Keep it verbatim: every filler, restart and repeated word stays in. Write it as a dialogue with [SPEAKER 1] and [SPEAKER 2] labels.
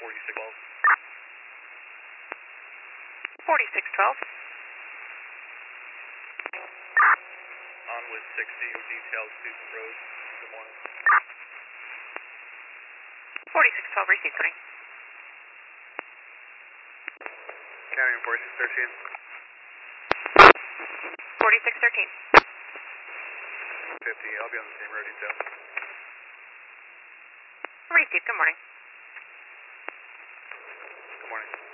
[SPEAKER 1] forty-six twelve.
[SPEAKER 2] forty-six twelve.
[SPEAKER 1] On with sixty, details Susan Road. Good morning.
[SPEAKER 2] forty-six twelve, receive three.
[SPEAKER 1] County and forty-six thirteen.
[SPEAKER 2] forty-six thirteen.
[SPEAKER 1] fifty, I'll be on the same road detail.
[SPEAKER 2] Receive, good morning.
[SPEAKER 1] Good morning.